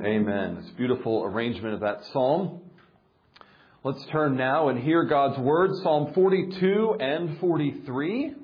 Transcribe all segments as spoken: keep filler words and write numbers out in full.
Amen. It's a beautiful arrangement of that psalm. Let's turn now and hear God's word, Psalm forty-two and forty-three.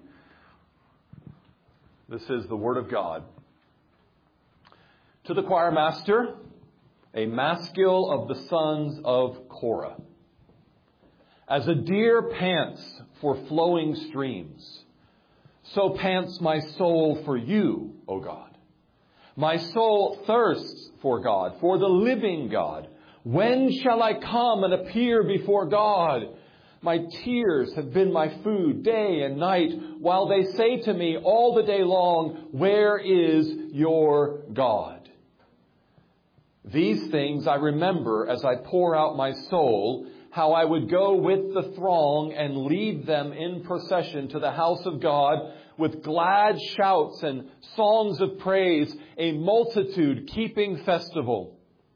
This is the word of God. To the choir master, a maskil of the sons of Korah. As a deer pants for flowing streams, so pants my soul for you, O God. My soul thirsts for God, for the living God. When shall I come and appear before God? My tears have been my food day and night, while they say to me all the day long, where is your God? These things I remember as I pour out my soul, how I would go with the throng and lead them in procession to the house of God with glad shouts and songs of praise, a multitude keeping festival.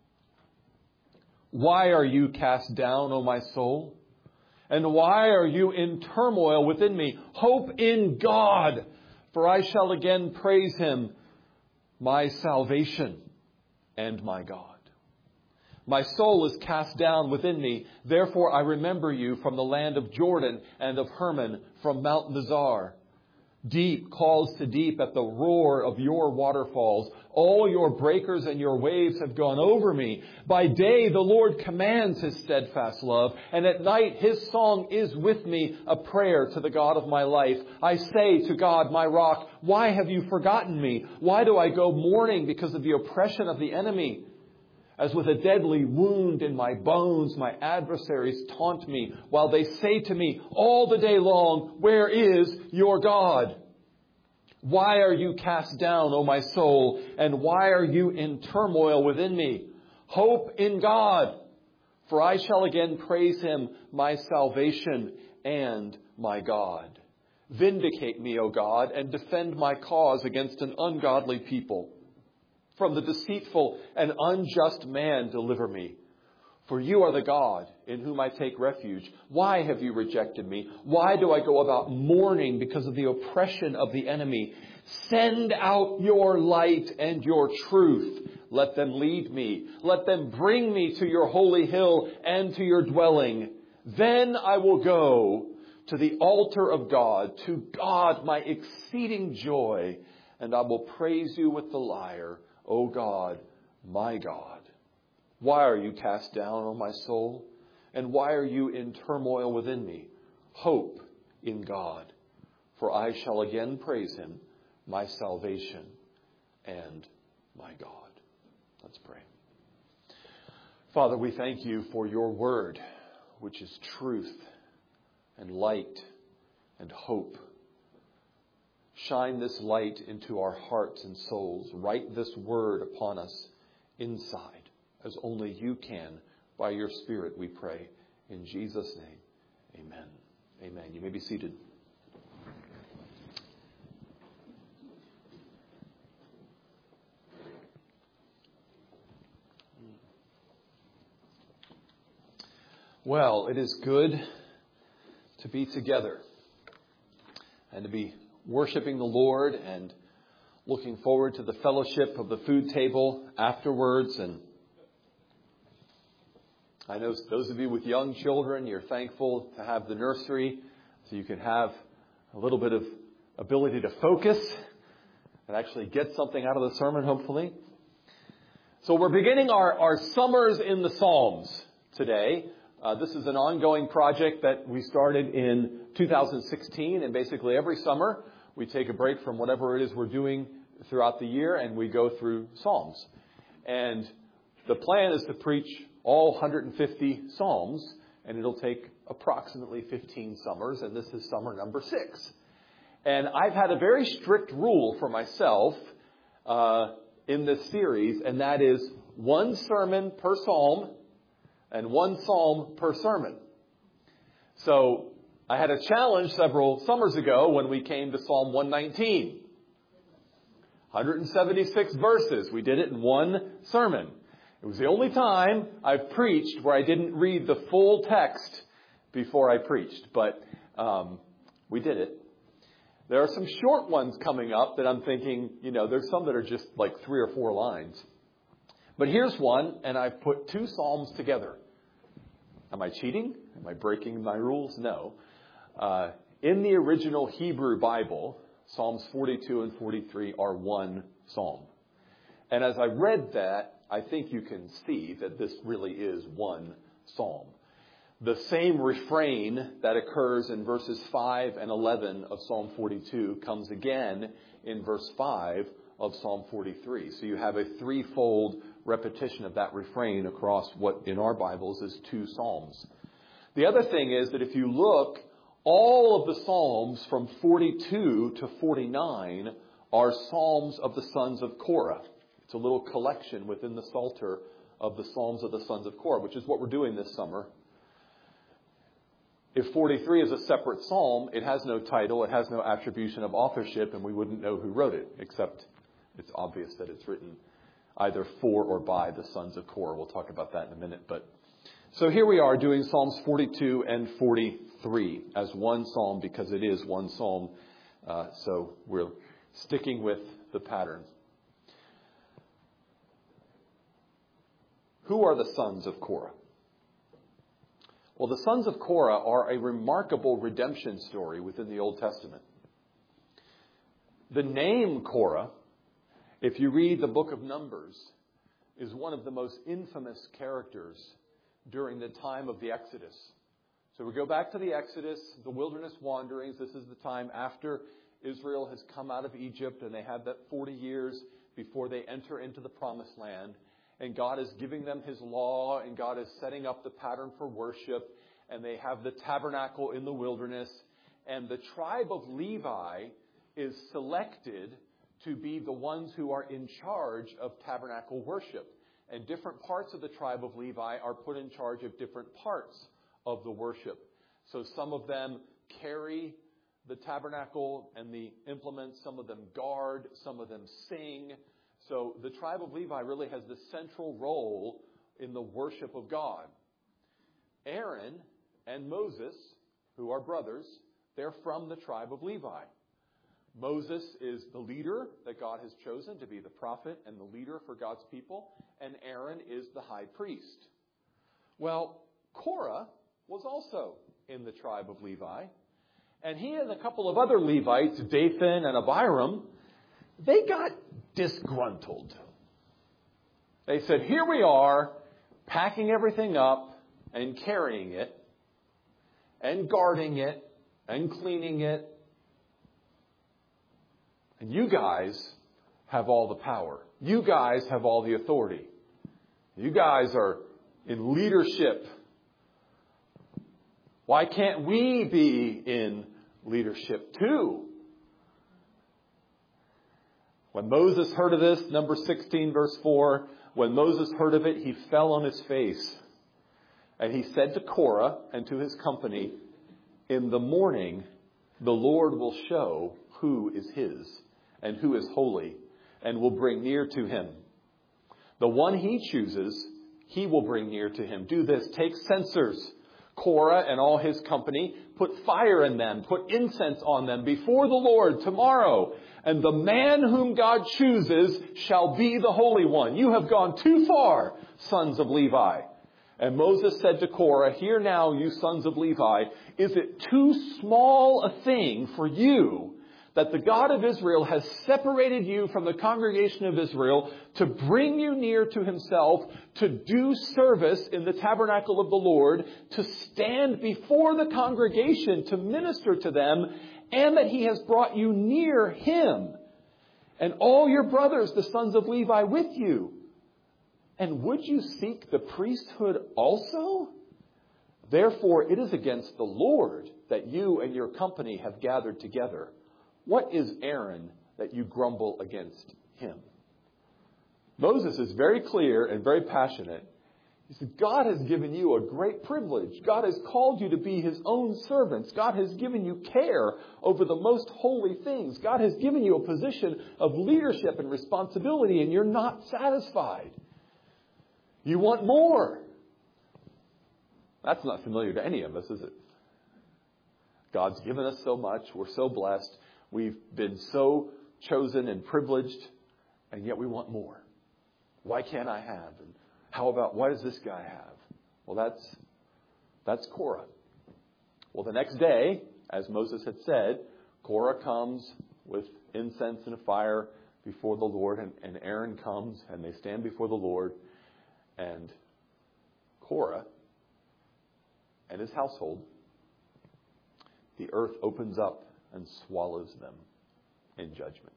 Why are you cast down, O my soul? And why are you in turmoil within me? Hope in God, for I shall again praise Him, my salvation and my God. My soul is cast down within me. Therefore I remember you from the land of Jordan and of Hermon, from Mount Mizar. Deep calls to deep at the roar of your waterfalls. All your breakers and your waves have gone over me. By day the Lord commands His steadfast love, and at night His song is with me, a prayer to the God of my life. I say to God, my rock, why have you forgotten me? Why do I go mourning because of the oppression of the enemy? As with a deadly wound in my bones, my adversaries taunt me, while they say to me all the day long, where is your God? Why are you cast down, O my soul, and why are you in turmoil within me? Hope in God, for I shall again praise Him, my salvation and my God. Vindicate me, O God, and defend my cause against an ungodly people. From the deceitful and unjust man deliver me. For you are the God in whom I take refuge. Why have you rejected me? Why do I go about mourning because of the oppression of the enemy? Send out your light and your truth. Let them lead me. Let them bring me to your holy hill and to your dwelling. Then I will go to the altar of God, to God my exceeding joy, and I will praise you with the lyre. O God, my God, why are you cast down, O my soul? And why are you in turmoil within me? Hope in God, for I shall again praise Him, my salvation and my God. Let's pray. Father, we thank you for your word, which is truth and light and hope. Shine this light into our hearts and souls. Write this word upon us inside, as only you can. By your Spirit, we pray. In Jesus' name, amen. Amen. You may be seated. Well, it is good to be together and to be worshiping the Lord and looking forward to the fellowship of the food table afterwards. And I know those of you with young children, you're thankful to have the nursery so you can have a little bit of ability to focus and actually get something out of the sermon, hopefully. So we're beginning our, our Summers in the Psalms today. Uh, this is an ongoing project that we started in two thousand sixteen, and basically every summer we take a break from whatever it is we're doing throughout the year, and we go through Psalms. And the plan is to preach all one hundred fifty Psalms, and it'll take approximately fifteen summers, and this is summer number six. And I've had a very strict rule for myself uh, in this series, and that is one sermon per psalm and one psalm per sermon. So I had a challenge several summers ago when we came to Psalm one nineteen. one hundred seventy-six verses. We did it in one sermon. It was the only time I've preached where I didn't read the full text before I preached. But um, we did it. There are some short ones coming up that I'm thinking, you know, there's some that are just like three or four lines. But here's one, and I've put two Psalms together. Am I cheating? Am I breaking my rules? No. Uh, in the original Hebrew Bible, Psalms forty-two and forty-three are one Psalm. And as I read that, I think you can see that this really is one Psalm. The same refrain that occurs in verses five and eleven of Psalm forty-two comes again in verse five of Psalm forty-three. So you have a threefold repetition of that refrain across what in our Bibles is two Psalms. The other thing is that if you look, all of the Psalms from forty-two to forty-nine are Psalms of the sons of Korah. It's a little collection within the Psalter of the Psalms of the sons of Korah, which is what we're doing this summer. If forty-three is a separate psalm, it has no title, it has no attribution of authorship, and we wouldn't know who wrote it, except it's obvious that it's written either for or by the sons of Korah. We'll talk about that in a minute. But so here we are doing Psalms forty-two and forty-three as one psalm because it is one psalm. Uh, so we're sticking with the pattern. Who are the sons of Korah? Well, the sons of Korah are a remarkable redemption story within the Old Testament. The name Korah, if you read the book of Numbers, is one of the most infamous characters during the time of the Exodus. So we go back to the Exodus, the wilderness wanderings. This is the time after Israel has come out of Egypt, and they have that forty years before they enter into the promised land. And God is giving them his law, and God is setting up the pattern for worship. And they have the tabernacle in the wilderness. And the tribe of Levi is selected to be the ones who are in charge of tabernacle worship. And different parts of the tribe of Levi are put in charge of different parts of the worship. So some of them carry the tabernacle and the implements. Some of them guard. Some of them sing. So the tribe of Levi really has the central role in the worship of God. Aaron and Moses, who are brothers, they're from the tribe of Levi. Moses is the leader that God has chosen to be the prophet and the leader for God's people. And Aaron is the high priest. Well, Korah was also in the tribe of Levi. And he and a couple of other Levites, Dathan and Abiram, they got disgruntled. They said, here we are, packing everything up and carrying it and guarding it and cleaning it. And you guys have all the power. You guys have all the authority. You guys are in leadership. Why can't we be in leadership too? When Moses heard of this, number sixteen, verse four, when Moses heard of it, he fell on his face. And he said to Korah and to his company, in the morning, the Lord will show who is his and who is holy and will bring near to him. The one he chooses, he will bring near to him. Do this. Take censers, Korah and all his company. Put fire in them. Put incense on them before the Lord tomorrow. And the man whom God chooses shall be the Holy One. You have gone too far, sons of Levi. And Moses said to Korah, hear now, you sons of Levi, is it too small a thing for you that the God of Israel has separated you from the congregation of Israel to bring you near to himself, to do service in the tabernacle of the Lord, to stand before the congregation, to minister to them, and that he has brought you near him, and all your brothers, the sons of Levi, with you? And would you seek the priesthood also? Therefore, it is against the Lord that you and your company have gathered together. What is Aaron that you grumble against him? Moses is very clear and very passionate. He said, God has given you a great privilege. God has called you to be his own servants. God has given you care over the most holy things. God has given you a position of leadership and responsibility, and you're not satisfied. You want more. That's not familiar to any of us, is it? God's given us so much. We're so blessed. We've been so chosen and privileged, and yet we want more. Why can't I have? And how about, why does this guy have? Well, that's, that's Korah. Well, the next day, as Moses had said, Korah comes with incense and a fire before the Lord, and, and Aaron comes, and they stand before the Lord, and Korah and his household, the earth opens up and swallows them in judgment.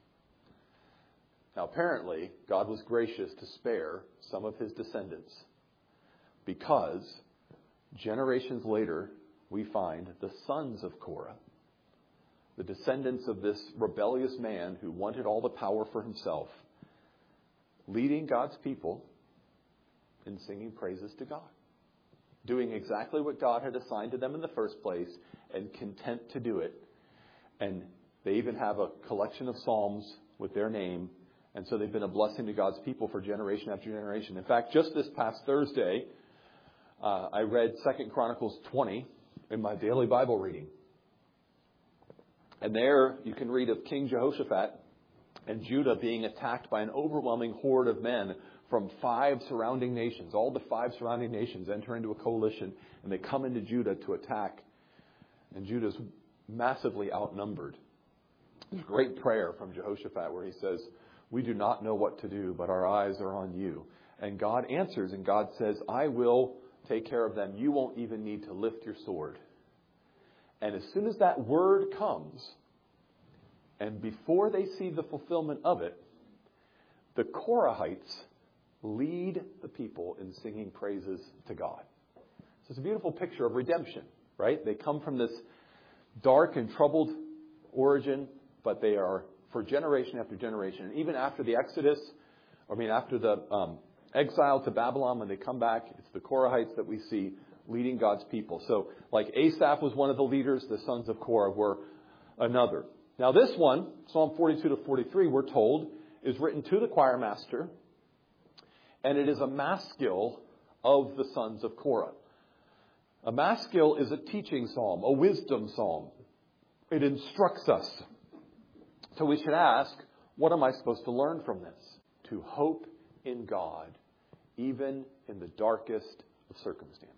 Now, apparently, God was gracious to spare some of his descendants, because generations later, we find the sons of Korah, the descendants of this rebellious man who wanted all the power for himself, leading God's people in singing praises to God, doing exactly what God had assigned to them in the first place, and content to do it. And they even have a collection of psalms with their name, and so they've been a blessing to God's people for generation after generation. In fact, just this past Thursday, uh, I read Second Chronicles twenty in my daily Bible reading. And there you can read of King Jehoshaphat and Judah being attacked by an overwhelming horde of men from five surrounding nations. All the five surrounding nations enter into a coalition, and they come into Judah to attack. And Judah's massively outnumbered. There's a great prayer from Jehoshaphat where he says, "We do not know what to do, but our eyes are on you." And God answers, and God says, "I will take care of them. You won't even need to lift your sword." And as soon as that word comes, and before they see the fulfillment of it, the Korahites lead the people in singing praises to God. So it's a beautiful picture of redemption, right? They come from this dark and troubled origin, but they are, for generation after generation, and even after the Exodus, I mean, after the um, exile to Babylon, when they come back, it's the Korahites that we see leading God's people. So, like Asaph was one of the leaders, the sons of Korah were another. Now, this one, Psalm forty-two to forty-three, we're told, is written to the choir master, and it is a maskil of the sons of Korah. A maskil is a teaching psalm, a wisdom psalm. It instructs us. So we should ask, what am I supposed to learn from this? To hope in God, even in the darkest of circumstances.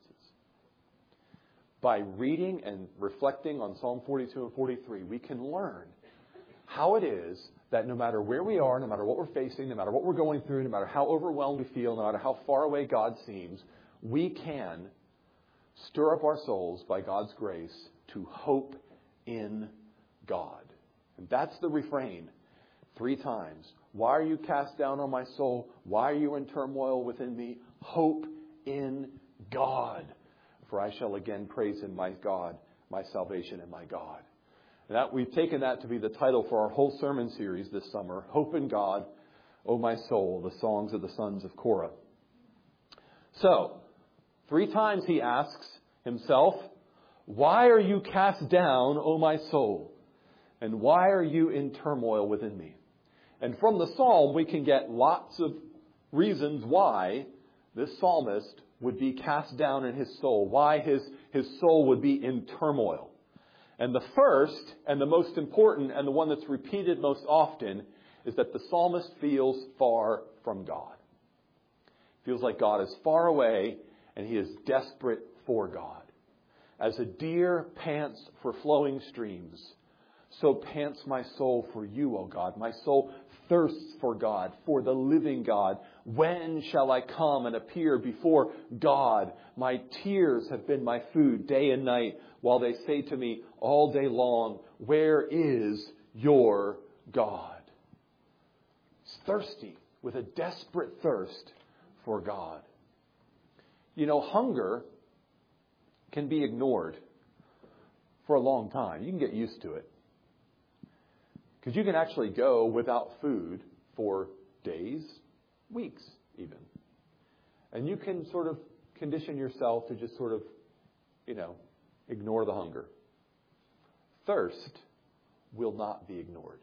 By reading and reflecting on Psalm forty-two and forty-three, we can learn how it is that no matter where we are, no matter what we're facing, no matter what we're going through, no matter how overwhelmed we feel, no matter how far away God seems, we can stir up our souls by God's grace to hope in God. And that's the refrain three times. Why are you cast down, O my soul? Why are you in turmoil within me? Hope in God. For I shall again praise him, my God, my salvation and my God. And that we've taken that to be the title for our whole sermon series this summer. Hope in God, O my soul, the songs of the sons of Korah. So, three times he asks himself, why are you cast down, O my soul? And why are you in turmoil within me? And from the psalm, we can get lots of reasons why this psalmist would be cast down in his soul, why his, his soul would be in turmoil. And the first, and the most important, and the one that's repeated most often, is that the psalmist feels far from God. Feels like God is far away, and he is desperate for God. As a deer pants for flowing streams, so pants my soul for you, O God. My soul thirsts for God, for the living God. When shall I come and appear before God? My tears have been my food day and night, while they say to me all day long, where is your God? He's thirsty with a desperate thirst for God. You know, hunger can be ignored for a long time. You can get used to it. Because you can actually go without food for days, weeks even. And you can sort of condition yourself to just sort of, you know, ignore the hunger. Thirst will not be ignored.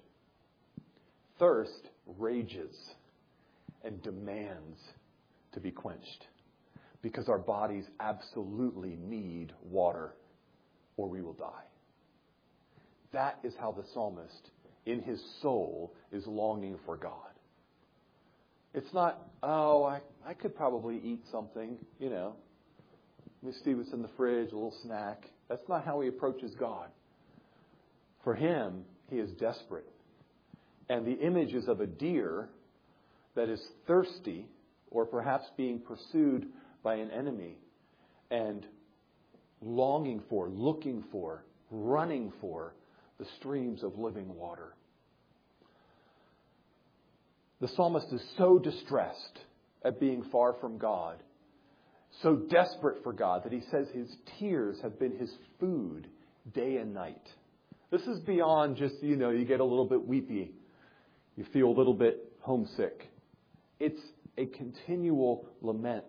Thirst rages and demands to be quenched. Because our bodies absolutely need water or we will die. That is how the psalmist in his soul is longing for God. It's not, oh, I, I could probably eat something, you know. Let me see what's in the fridge, a little snack. That's not how he approaches God. For him, he is desperate. And the image is of a deer that is thirsty or perhaps being pursued by an enemy and longing for, looking for, running for the streams of living water. The psalmist is so distressed at being far from God, so desperate for God, that he says his tears have been his food day and night. This is beyond just, you know, you get a little bit weepy. You feel a little bit homesick. It's a continual lament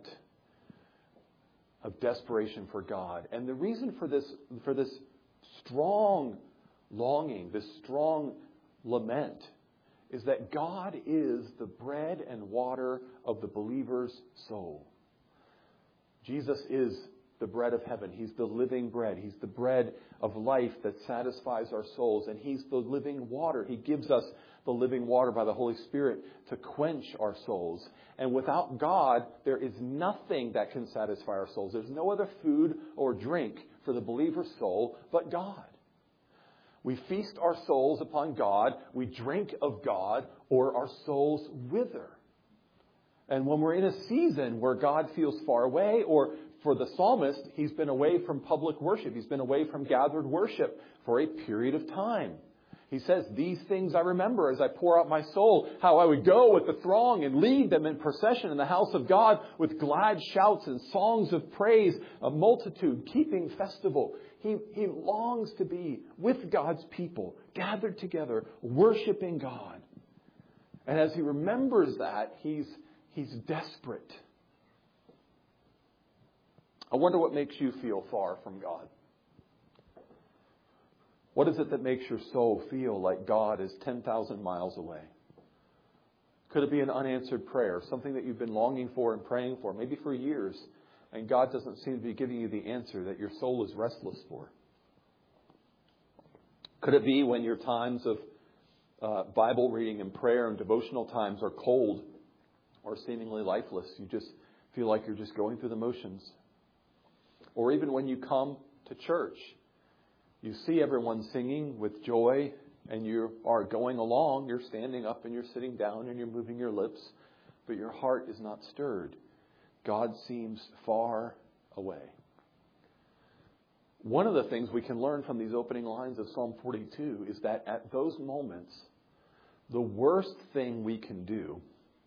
of desperation for God. And the reason for this, for this strong longing, this strong lament, is that God is the bread and water of the believer's soul. Jesus is the bread of heaven. He's the living bread. He's the bread of life that satisfies our souls. And He's the living water. He gives us the living water by the Holy Spirit to quench our souls. And without God, there is nothing that can satisfy our souls. There's no other food or drink for the believer's soul but God. We feast our souls upon God, we drink of God, or our souls wither. And when we're in a season where God feels far away, or for the psalmist, he's been away from public worship, he's been away from gathered worship for a period of time. He says, these things I remember as I pour out my soul, how I would go with the throng and lead them in procession in the house of God with glad shouts and songs of praise, a multitude keeping festival. He, he longs to be with God's people, gathered together, worshiping God. And as he remembers that, he's, he's desperate. I wonder what makes you feel far from God. What is it that makes your soul feel like God is ten thousand miles away? Could it be an unanswered prayer, something that you've been longing for and praying for, maybe for years, and God doesn't seem to be giving you the answer that your soul is restless for? Could it be when your times of uh, Bible reading and prayer and devotional times are cold or seemingly lifeless? You just feel like you're just going through the motions. Or even when you come to church, you see everyone singing with joy and you are going along. You're standing up and you're sitting down and you're moving your lips, but your heart is not stirred. God seems far away. One of the things we can learn from these opening lines of Psalm forty-two is that at those moments, the worst thing we can do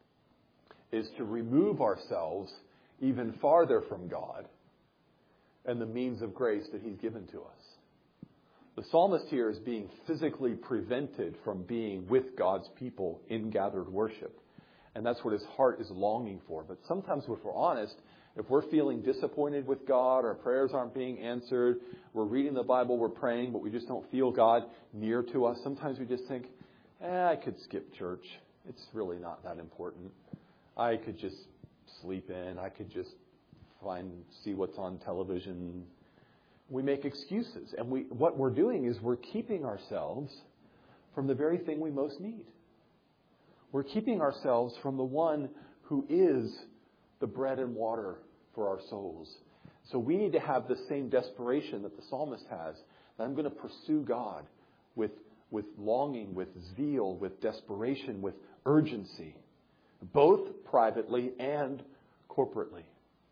is to remove ourselves even farther from God and the means of grace that He's given to us. The psalmist here is being physically prevented from being with God's people in gathered worship. And that's what his heart is longing for. But sometimes if we're honest, if we're feeling disappointed with God, our prayers aren't being answered, we're reading the Bible, we're praying, but we just don't feel God near to us. Sometimes we just think, eh, I could skip church. It's really not that important. I could just sleep in. I could just find, see what's on television. We make excuses. And we, what we're doing is we're keeping ourselves from the very thing we most need. We're keeping ourselves from the one who is the bread and water for our souls. So we need to have the same desperation that the psalmist has. That I'm going to pursue God with, with longing, with zeal, with desperation, with urgency, both privately and corporately.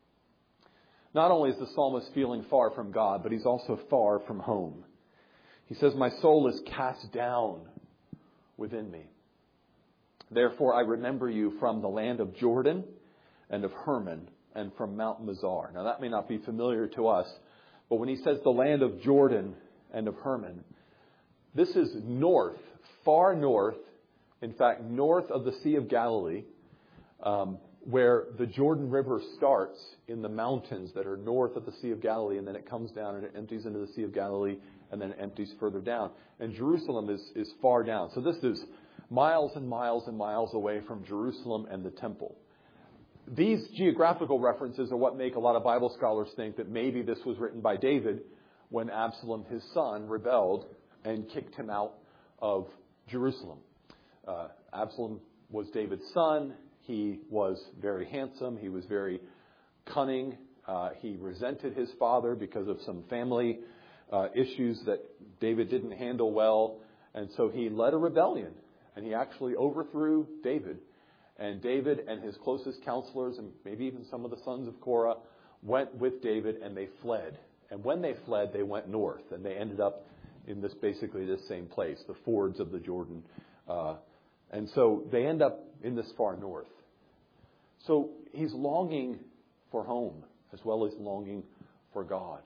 Not only is the psalmist feeling far from God, but he's also far from home. He says, my soul is cast down within me. Therefore, I remember you from the land of Jordan and of Hermon and from Mount Mizar. Now, that may not be familiar to us, but when he says the land of Jordan and of Hermon, this is north, far north, in fact, north of the Sea of Galilee, um, where the Jordan River starts in the mountains that are north of the Sea of Galilee, and then it comes down and it empties into the Sea of Galilee, and then it empties further down. And Jerusalem is, is far down. So this is miles and miles and miles away from Jerusalem and the temple. These geographical references are what make a lot of Bible scholars think that maybe this was written by David when Absalom, his son, rebelled and kicked him out of Jerusalem. Uh, Absalom was David's son. He was very handsome. He was very cunning. Uh, he resented his father because of some family uh, issues that David didn't handle well. And so he led a rebellion. And he actually overthrew David. And David and his closest counselors, and maybe even some of the sons of Korah, went with David and they fled. And when they fled, they went north. And they ended up in this basically this same place, the fords of the Jordan. Uh, and so they end up in this far north. So he's longing for home as well as longing for God.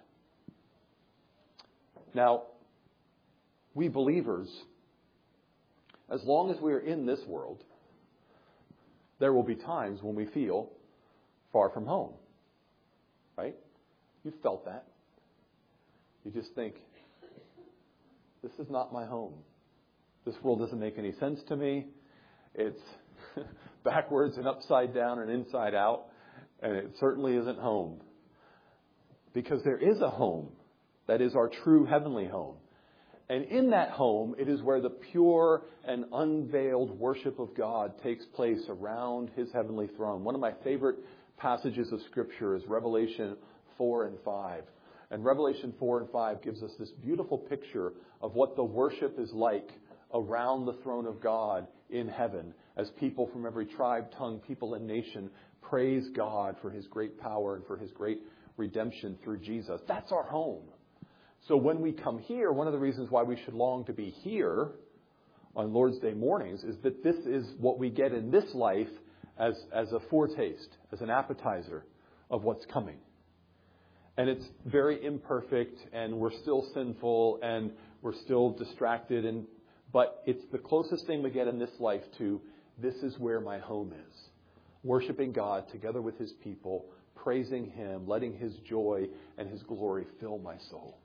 Now, we believers, as long as we are in this world, there will be times when we feel far from home. Right? You've felt that. You just think, this is not my home. This world doesn't make any sense to me. It's backwards and upside down and inside out. And it certainly isn't home. Because there is a home that is our true heavenly home. And in that home, it is where the pure and unveiled worship of God takes place around His heavenly throne. One of my favorite passages of Scripture is Revelation four and five. And Revelation four and five gives us this beautiful picture of what the worship is like around the throne of God in heaven as people from every tribe, tongue, people, and nation praise God for His great power and for His great redemption through Jesus. That's our home. So when we come here, one of the reasons why we should long to be here on Lord's Day mornings is that this is what we get in this life as, as a foretaste, as an appetizer of what's coming. And it's very imperfect, and we're still sinful, and we're still distracted, and but it's the closest thing we get in this life to, this is where my home is. Worshiping God together with His people, praising Him, letting His joy and His glory fill my soul.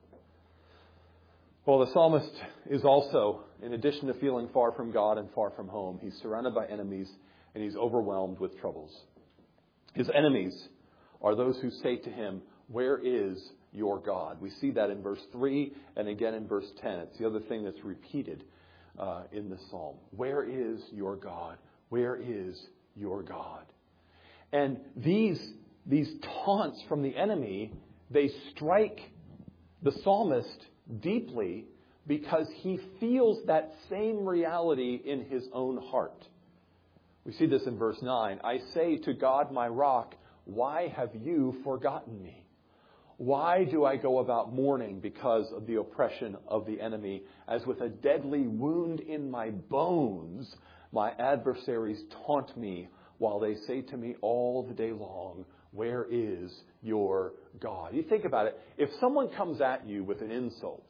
Well, the psalmist is also, in addition to feeling far from God and far from home, he's surrounded by enemies and he's overwhelmed with troubles. His enemies are those who say to him, "Where is your God?" We see that in verse three and again in verse ten. It's the other thing that's repeated uh, in the psalm. Where is your God? Where is your God? And these, these taunts from the enemy, they strike the psalmist deeply because he feels that same reality in his own heart. We see this in verse nine. I say to God, my rock, why have you forgotten me? Why do I go about mourning because of the oppression of the enemy? As with a deadly wound in my bones, my adversaries taunt me while they say to me all the day long, where is your God? You think about it. If someone comes at you with an insult,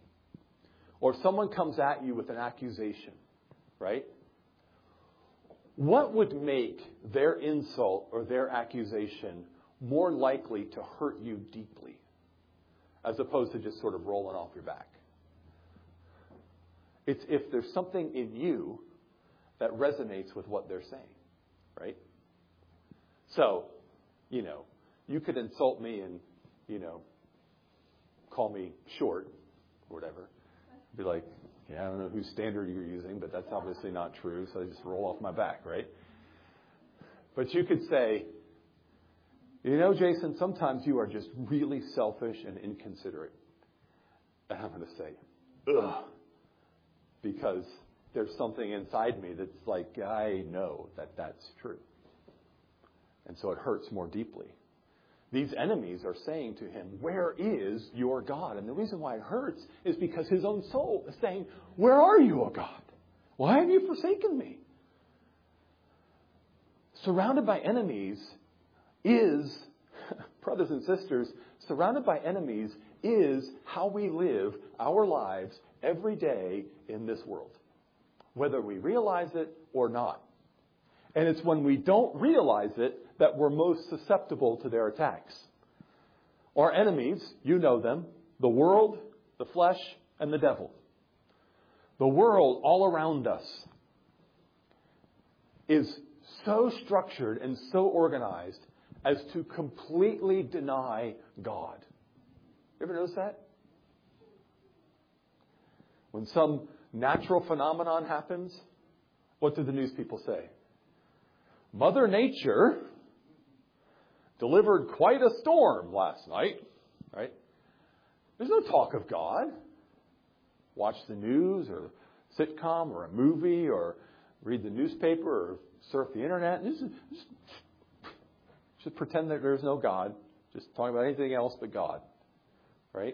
or someone comes at you with an accusation, right? What would make their insult or their accusation more likely to hurt you deeply, as opposed to just sort of rolling off your back? It's if there's something in you that resonates with what they're saying, right? So, you know, you could insult me and, you know, call me short or whatever. Be like, yeah, I don't know whose standard you're using, but that's obviously not true, so I just roll off my back, right? But you could say, you know, Jason, sometimes you are just really selfish and inconsiderate. And I'm going to say, ugh, because there's something inside me that's like, I know that that's true. And so it hurts more deeply. These enemies are saying to him, where is your God? And the reason why it hurts is because his own soul is saying, where are you, O God? Why have you forsaken me? Surrounded by enemies is, brothers and sisters, surrounded by enemies is how we live our lives every day in this world, whether we realize it or not. And it's when we don't realize it that we're most susceptible to their attacks. Our enemies, you know them, the world, the flesh, and the devil. The world all around us is so structured and so organized as to completely deny God. You ever notice that? When some natural phenomenon happens, what do the news people say? Mother Nature delivered quite a storm last night, right? There's no talk of God. Watch the news or sitcom or a movie or read the newspaper or surf the internet. Just, just, just pretend that there's no God. Just talk about anything else but God, right?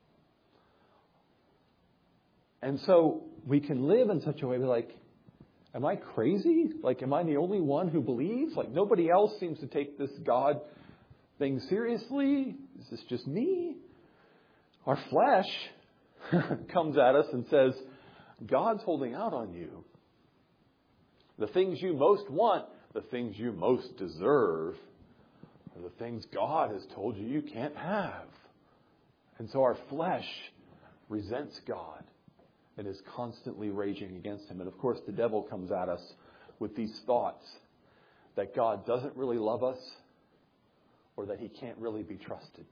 And so we can live in such a way, like, am I crazy? Like, am I the only one who believes? Like, nobody else seems to take this God thing seriously. Is this just me? Our flesh comes at us and says, God's holding out on you. The things you most want, the things you most deserve, are the things God has told you you can't have. And so our flesh resents God and is constantly raging against him. And of course, the devil comes at us with these thoughts that God doesn't really love us or that he can't really be trusted.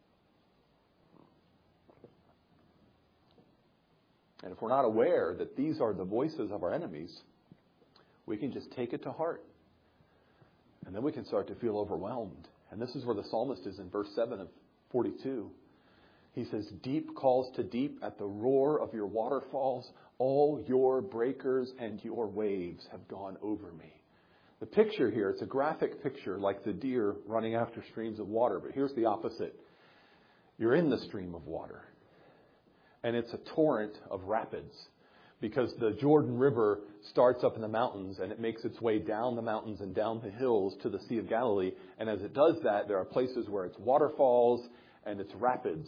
And if we're not aware that these are the voices of our enemies, we can just take it to heart. And then we can start to feel overwhelmed. And this is where the psalmist is in verse seven of forty-two. He says, deep calls to deep at the roar of your waterfalls. All your breakers and your waves have gone over me. The picture here, it's a graphic picture like the deer running after streams of water. But here's the opposite. You're in the stream of water. And it's a torrent of rapids. Because the Jordan River starts up in the mountains and it makes its way down the mountains and down the hills to the Sea of Galilee. And as it does that, there are places where it's waterfalls and it's rapids.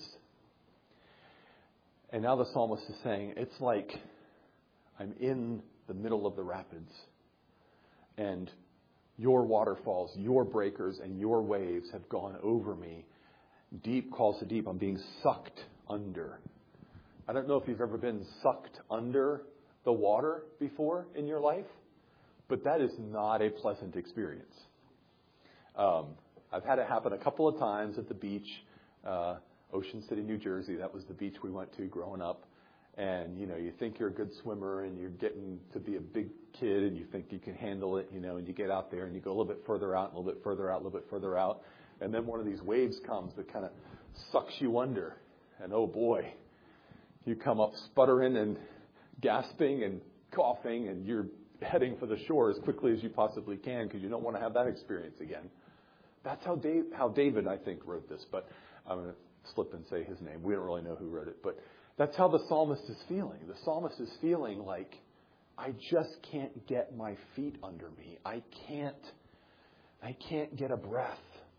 And now the psalmist is saying, it's like I'm in the middle of the rapids. And your waterfalls, your breakers, and your waves have gone over me. Deep calls to deep. I'm being sucked under. I don't know if you've ever been sucked under the water before in your life, but that is not a pleasant experience. Um, I've had it happen a couple of times at the beach. Uh, Ocean City, New Jersey. That was the beach we went to growing up. And, you know, you think you're a good swimmer and you're getting to be a big kid and you think you can handle it, you know, and you get out there and you go a little bit further out, a little bit further out, a little bit further out. And then one of these waves comes that kind of sucks you under. And, oh, boy, you come up sputtering and gasping and coughing and you're heading for the shore as quickly as you possibly can because you don't want to have that experience again. That's how Dave, how David, I think, wrote this. But I'm going to slip and say his name. We don't really know who wrote it. But that's how the psalmist is feeling. The psalmist is feeling like, I just can't get my feet under me. I can't, I can't get a breath.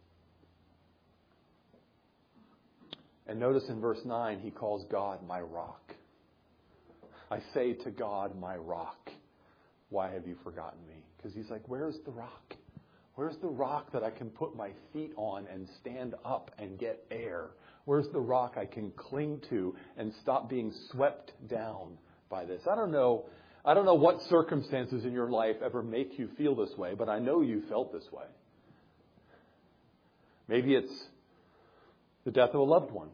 And notice in verse nine, he calls God my rock. I say to God, my rock, why have you forgotten me? Because he's like, where's the rock? Where's the rock that I can put my feet on and stand up and get air? Where's the rock I can cling to and stop being swept down by this? I don't know. I don't know what circumstances in your life ever make you feel this way, but I know you felt this way. Maybe it's the death of a loved one.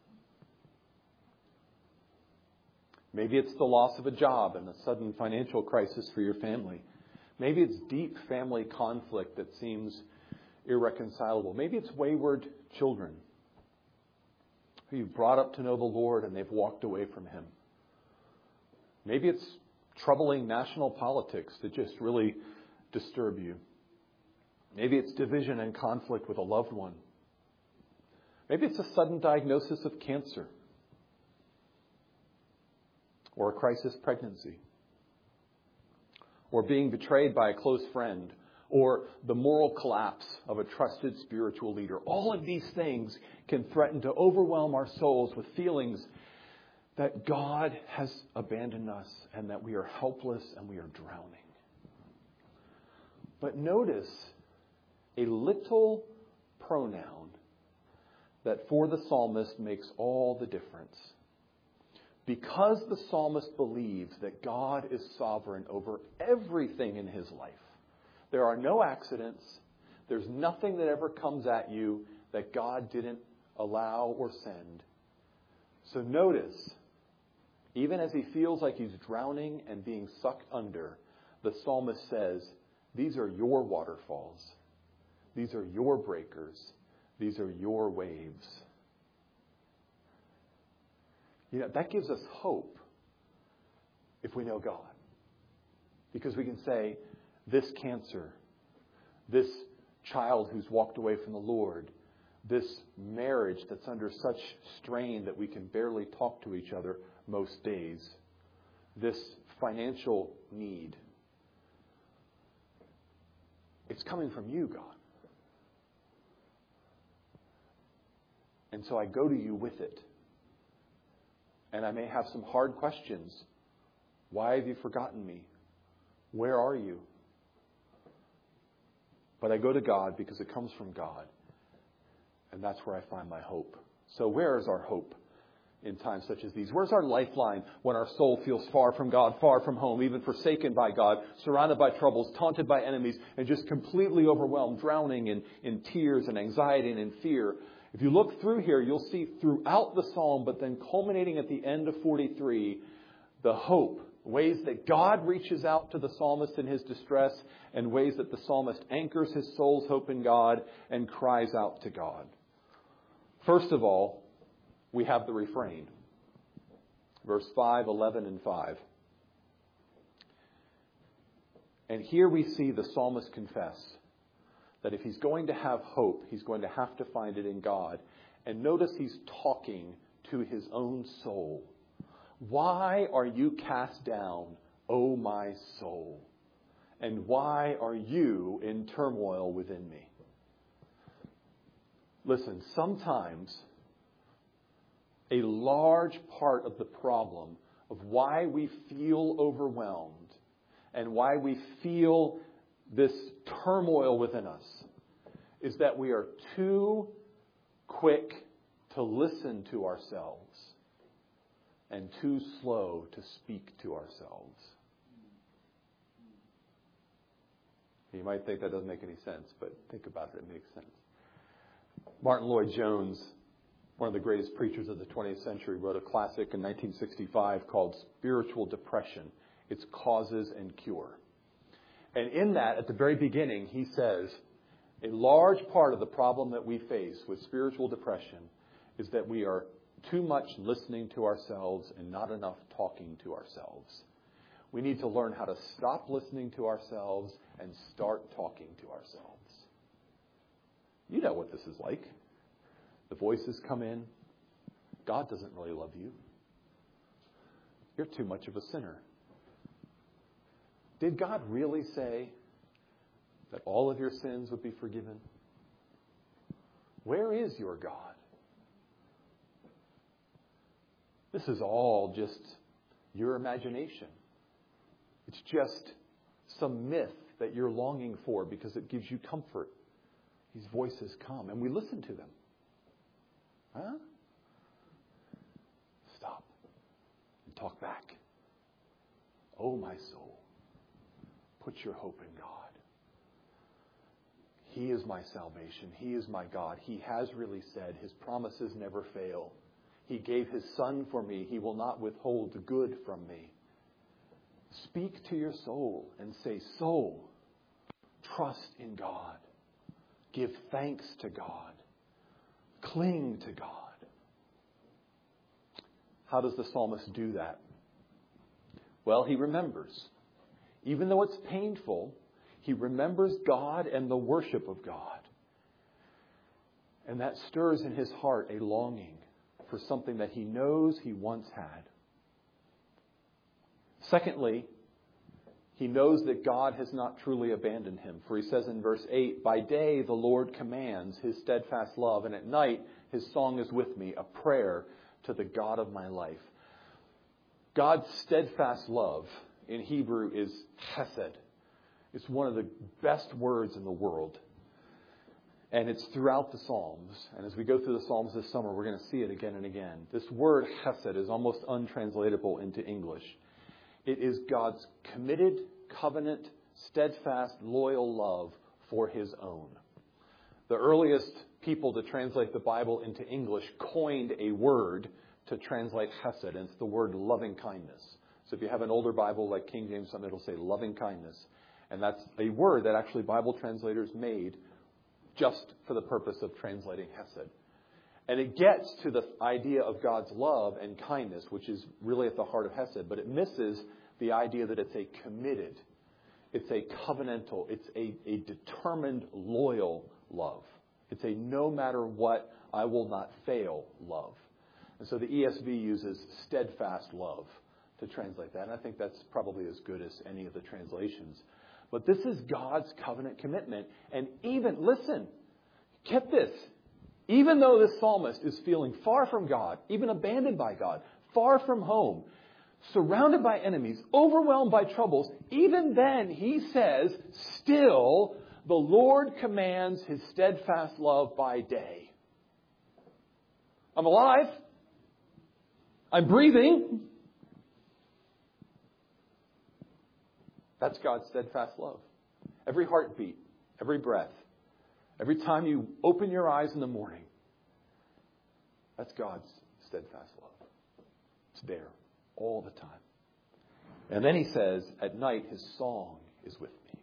Maybe it's the loss of a job and a sudden financial crisis for your family. Maybe it's deep family conflict that seems irreconcilable. Maybe it's wayward children who you've brought up to know the Lord and they've walked away from him. Maybe it's troubling national politics that just really disturb you. Maybe it's division and conflict with a loved one. Maybe it's a sudden diagnosis of cancer or a crisis pregnancy or being betrayed by a close friend or the moral collapse of a trusted spiritual leader. All of these things can threaten to overwhelm our souls with feelings that God has abandoned us and that we are helpless and we are drowning. But notice a little pronoun that for the psalmist makes all the difference. Because the psalmist believes that God is sovereign over everything in his life. There are no accidents. There's nothing that ever comes at you that God didn't allow or send. So notice, even as he feels like he's drowning and being sucked under, the psalmist says, These are your waterfalls. These are your breakers. These are your waves. You know, that gives us hope if we know God. Because we can say, this cancer, this child who's walked away from the Lord, this marriage that's under such strain that we can barely talk to each other most days, this financial need, it's coming from you, God. And so I go to you with it. And I may have some hard questions. Why have you forgotten me? Where are you? But I go to God because it comes from God. And that's where I find my hope. So where is our hope in times such as these? Where's our lifeline when our soul feels far from God, far from home, even forsaken by God, surrounded by troubles, taunted by enemies, and just completely overwhelmed, drowning in, in tears and anxiety and in fear? If you look through here, you'll see throughout the psalm, but then culminating at the end of forty-three, the hope, ways that God reaches out to the psalmist in his distress, and ways that the psalmist anchors his soul's hope in God and cries out to God. First of all, we have the refrain. Verse five, eleven, and five. And here we see the psalmist confess that if he's going to have hope, he's going to have to find it in God. And notice he's talking to his own soul. Why are you cast down, O my soul? And why are you in turmoil within me? Listen, sometimes a large part of the problem of why we feel overwhelmed and why we feel this turmoil within us is that we are too quick to listen to ourselves and too slow to speak to ourselves. You might think that doesn't make any sense, but think about it, it makes sense. Martin Lloyd-Jones, one of the greatest preachers of the twentieth century, wrote a classic in nineteen sixty-five called Spiritual Depression, Its Causes and Cure. And in that, at the very beginning, he says, a large part of the problem that we face with spiritual depression is that we are too much listening to ourselves and not enough talking to ourselves. We need to learn how to stop listening to ourselves and start talking to ourselves. You know what this is like. The voices come in. God doesn't really love you. You're too much of a sinner. Did God really say that all of your sins would be forgiven? Where is your God? This is all just your imagination. It's just some myth that you're longing for because it gives you comfort. These voices come and we listen to them. Huh? Stop and talk back. Oh, my soul, put your hope in God. He is my salvation. He is my God. He has really said his promises never fail. He gave his Son for me. He will not withhold the good from me. Speak to your soul and say, soul, trust in God. Give thanks to God. Cling to God. How does the psalmist do that? Well, he remembers. Even though it's painful, he remembers God and the worship of God. And that stirs in his heart a longing for something that he knows he once had. Secondly, he knows that God has not truly abandoned him. For he says in verse eight, by day the Lord commands his steadfast love, and at night his song is with me, a prayer to the God of my life. God's steadfast love in Hebrew is chesed. It's one of the best words in the world. And it's throughout the Psalms. And as we go through the Psalms this summer, we're going to see it again and again. This word chesed is almost untranslatable into English. It is God's committed, covenant, steadfast, loyal love for his own. The earliest people to translate the Bible into English coined a word to translate chesed, and it's the word loving kindness. So if you have an older Bible like King James, it'll say loving kindness. And that's a word that actually Bible translators made just for the purpose of translating hesed. And it gets to the idea of God's love and kindness, which is really at the heart of hesed, but it misses the idea that it's a committed, it's a covenantal, it's a, a determined, loyal love. It's a no matter what, I will not fail love. And so the E S V uses steadfast love to translate that. And I think that's probably as good as any of the translations. But this is God's covenant commitment. And even, listen, get this. Even though this psalmist is feeling far from God, even abandoned by God, far from home, surrounded by enemies, overwhelmed by troubles, even then he says, still, the Lord commands his steadfast love by day. I'm alive. I'm breathing. That's God's steadfast love. Every heartbeat, every breath, every time you open your eyes in the morning, that's God's steadfast love. It's there all the time. And then he says, at night his song is with me.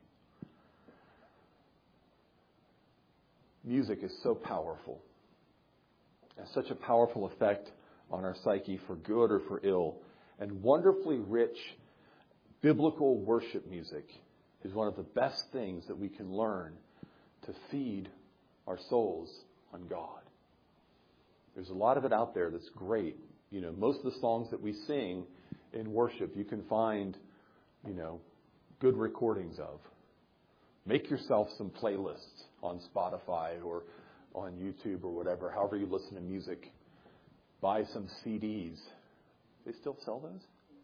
Music is so powerful. It has such a powerful effect on our psyche for good or for ill. And wonderfully rich biblical worship music is one of the best things that we can learn to feed our souls on God. There's a lot of it out there that's great. You know, most of the songs that we sing in worship, you can find, you know, good recordings of. Make yourself some playlists on Spotify or on YouTube or whatever, however you listen to music. Buy some C Ds. They still sell those?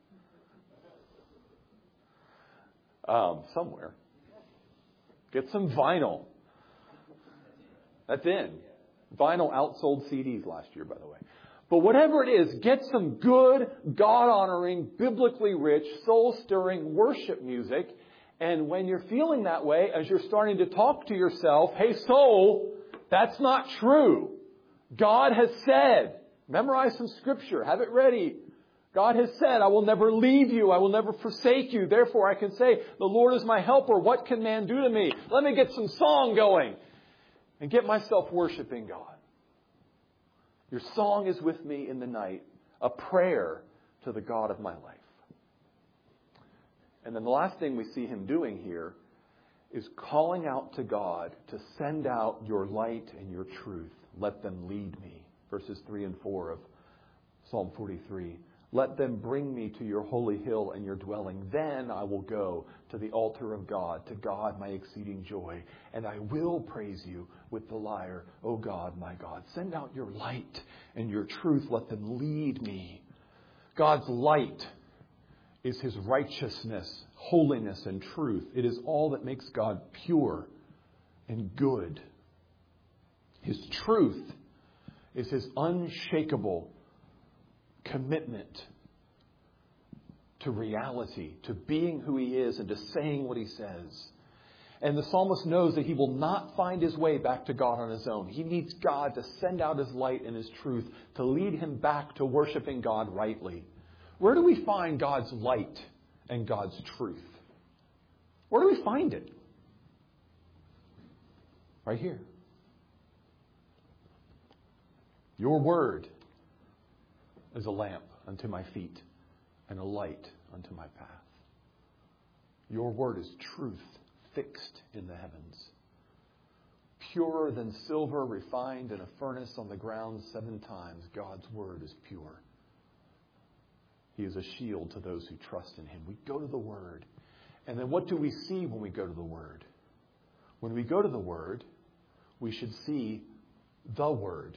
Um, somewhere. Get some vinyl. That's in. Vinyl outsold C Ds last year, by the way. But whatever it is, get some good, God-honoring, biblically rich, soul-stirring worship music. And when you're feeling that way, as you're starting to talk to yourself, hey, soul, that's not true. God has said, memorize some scripture, have it ready. God has said, I will never leave you. I will never forsake you. Therefore, I can say, the Lord is my helper. What can man do to me? Let me get some song going and get myself worshiping God. Your song is with me in the night, a prayer to the God of my life. And then the last thing we see him doing here is calling out to God to send out your light and your truth. Let them lead me. Verses three and four of Psalm forty-three. Let them bring me to your holy hill and your dwelling. Then I will go to the altar of God, to God my exceeding joy. And I will praise you with the lyre, O God, my God. Send out your light and your truth. Let them lead me. God's light is his righteousness, holiness, and truth. It is all that makes God pure and good. His truth is his unshakable commitment to reality, to being who he is and to saying what he says. And the psalmist knows that he will not find his way back to God on his own. He needs God to send out his light and his truth to lead him back to worshiping God rightly. Where do we find God's light and God's truth? Where do we find it? Right here. Your word is a lamp unto my feet and a light unto my path. Your word is truth fixed in the heavens. Purer than silver refined in a furnace on the ground seven times, God's word is pure. He is a shield to those who trust in him. We go to the word. And then what do we see when we go to the word? When we go to the word, we should see the word.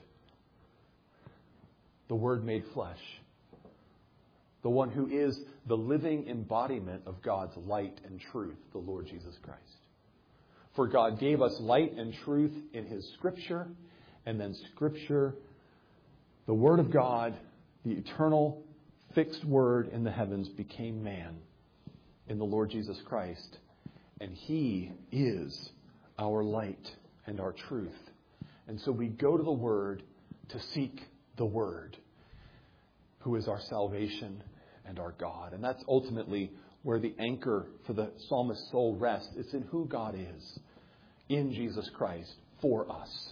The Word made flesh. The one who is the living embodiment of God's light and truth, the Lord Jesus Christ. For God gave us light and truth in his Scripture, and then Scripture, the Word of God, the eternal fixed Word in the heavens, became man in the Lord Jesus Christ. And he is our light and our truth. And so we go to the Word to seek the Word, who is our salvation and our God. And that's ultimately where the anchor for the psalmist's soul rests. It's in who God is, in Jesus Christ, for us.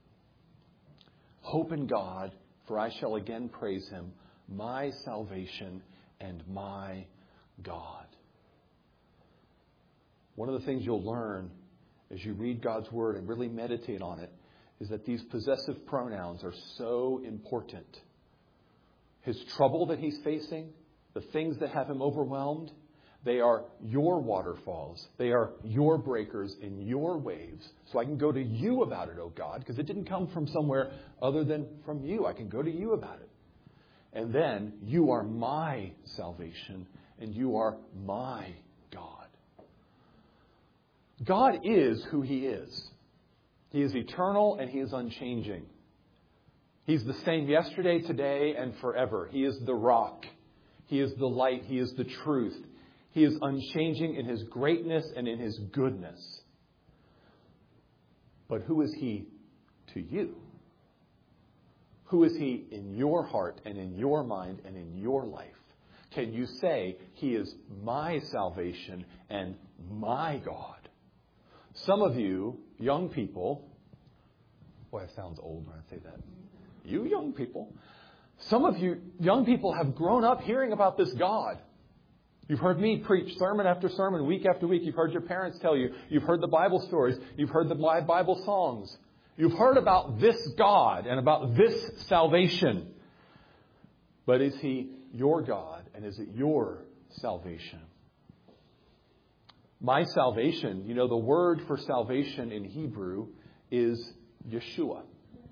Hope in God, for I shall again praise him, my salvation and my God. One of the things you'll learn as you read God's word and really meditate on it is that these possessive pronouns are so important. His trouble that he's facing, the things that have him overwhelmed, they are your waterfalls. They are your breakers in your waves. So I can go to you about it, oh God, because it didn't come from somewhere other than from you. I can go to you about it. And then you are my salvation and you are my God. God is who he is. He is eternal and he is unchanging. He's the same yesterday, today, and forever. He is the rock. He is the light. He is the truth. He is unchanging in his greatness and in his goodness. But who is he to you? Who is he in your heart and in your mind and in your life? Can you say, he is my salvation and my God? Some of you, young people, boy, it sounds old when I say that. You young people. Some of you young people have grown up hearing about this God. You've heard me preach sermon after sermon, week after week. You've heard your parents tell you. You've heard the Bible stories. You've heard the Bible songs. You've heard about this God and about this salvation. But is he your God and is it your salvation? My salvation, you know, the word for salvation in Hebrew is Yeshua.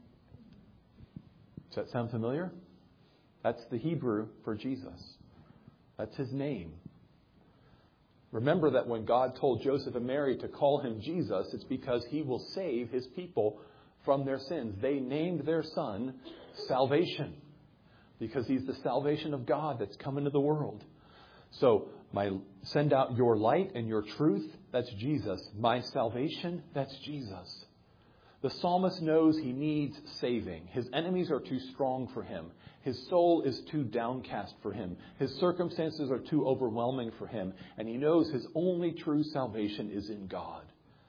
Does that sound familiar? That's the Hebrew for Jesus. That's his name. Remember that when God told Joseph and Mary to call him Jesus, it's because he will save his people from their sins. They named their son Salvation because he's the salvation of God that's come into the world. So, my send out your light and your truth, that's Jesus. My salvation, that's Jesus. The psalmist knows he needs saving. His enemies are too strong for him. His soul is too downcast for him. His circumstances are too overwhelming for him. And he knows his only true salvation is in God.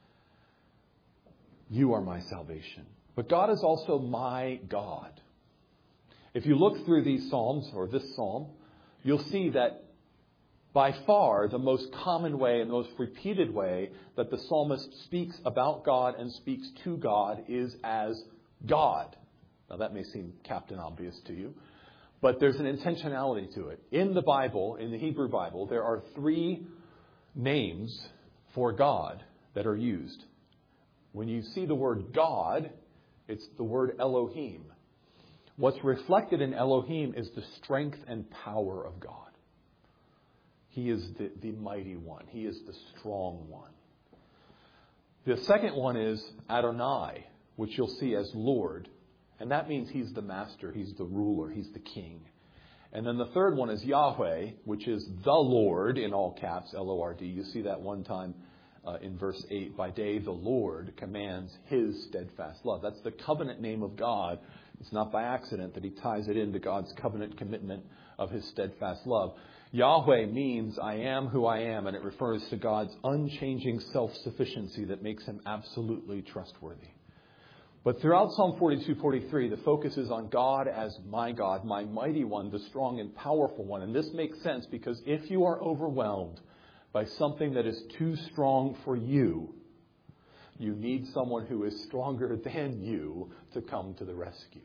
You are my salvation. But God is also my God. If you look through these psalms, or this psalm, you'll see that by far the most common way and most repeated way that the psalmist speaks about God and speaks to God is as God. Now that may seem Captain Obvious to you, but there's an intentionality to it. In the Bible, in the Hebrew Bible, there are three names for God that are used. When you see the word God, it's the word Elohim. What's reflected in Elohim is the strength and power of God. He is the, the mighty one. He is the strong one. The second one is Adonai, which you'll see as Lord. And that means he's the master, he's the ruler, he's the king. And then the third one is Yahweh, which is the Lord, in all caps, L O R D. You see that one time uh, in verse eight. By day the Lord commands his steadfast love. That's the covenant name of God. It's not by accident that he ties it into God's covenant commitment of his steadfast love. Yahweh means I am who I am, and it refers to God's unchanging self-sufficiency that makes him absolutely trustworthy. But throughout Psalm forty-two forty-three, the focus is on God as my God, my mighty one, the strong and powerful one. And this makes sense because if you are overwhelmed by something that is too strong for you, you need someone who is stronger than you to come to the rescue.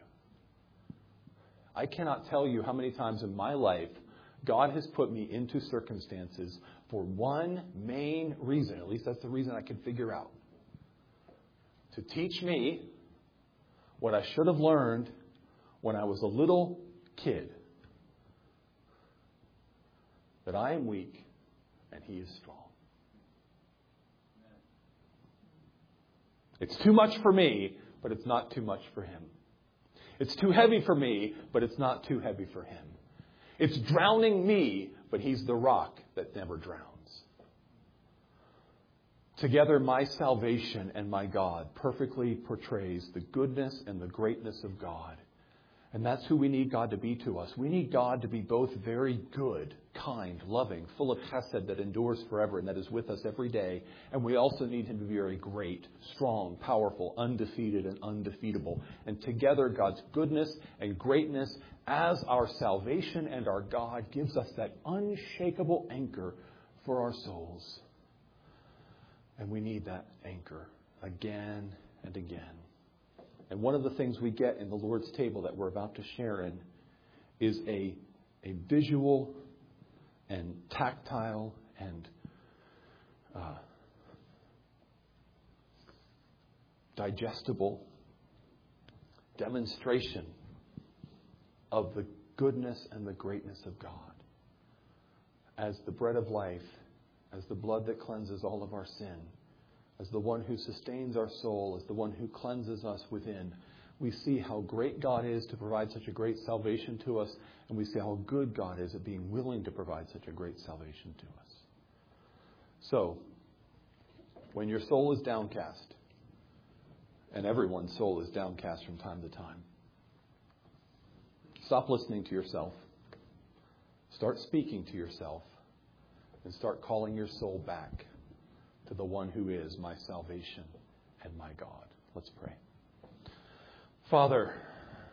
I cannot tell you how many times in my life God has put me into circumstances for one main reason. At least that's the reason I can figure out. To teach me what I should have learned when I was a little kid. That I am weak and he is strong. It's too much for me, but it's not too much for him. It's too heavy for me, but it's not too heavy for him. It's drowning me, but he's the rock that never drowns. Together, my salvation and my God perfectly portrays the goodness and the greatness of God. And that's who we need God to be to us. We need God to be both very good, kind, loving, full of chesed that endures forever and that is with us every day. And we also need Him to be very great, strong, powerful, undefeated, and undefeatable. And together, God's goodness and greatness as our salvation and our God gives us that unshakable anchor for our souls. And we need that anchor again and again. And one of the things we get in the Lord's table that we're about to share in is a, a visual and tactile and uh, digestible demonstration of the goodness and the greatness of God as the bread of life, as the blood that cleanses all of our sin, as the one who sustains our soul, as the one who cleanses us within. We see how great God is to provide such a great salvation to us, and we see how good God is at being willing to provide such a great salvation to us. So, when your soul is downcast, and everyone's soul is downcast from time to time, stop listening to yourself, start speaking to yourself, and start calling your soul back to the one who is my salvation and my God. Let's pray. Father,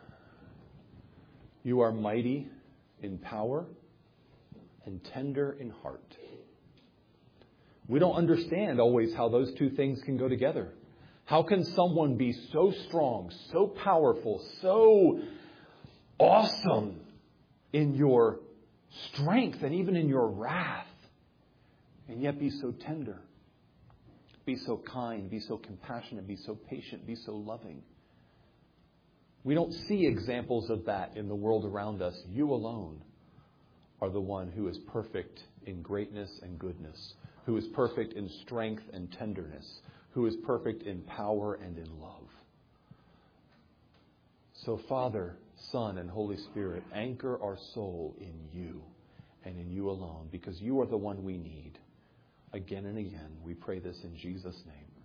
you are mighty in power and tender in heart. We don't understand always how those two things can go together. How can someone be so strong, so powerful, so awesome in your strength and even in your wrath, and yet be so tender? Be so kind, be so compassionate, be so patient, be so loving. We don't see examples of that in the world around us. You alone are the one who is perfect in greatness and goodness, who is perfect in strength and tenderness, who is perfect in power and in love. So, Father, Son, and Holy Spirit, anchor our soul in you and in you alone, because you are the one we need. Again and again, we pray this in Jesus' name.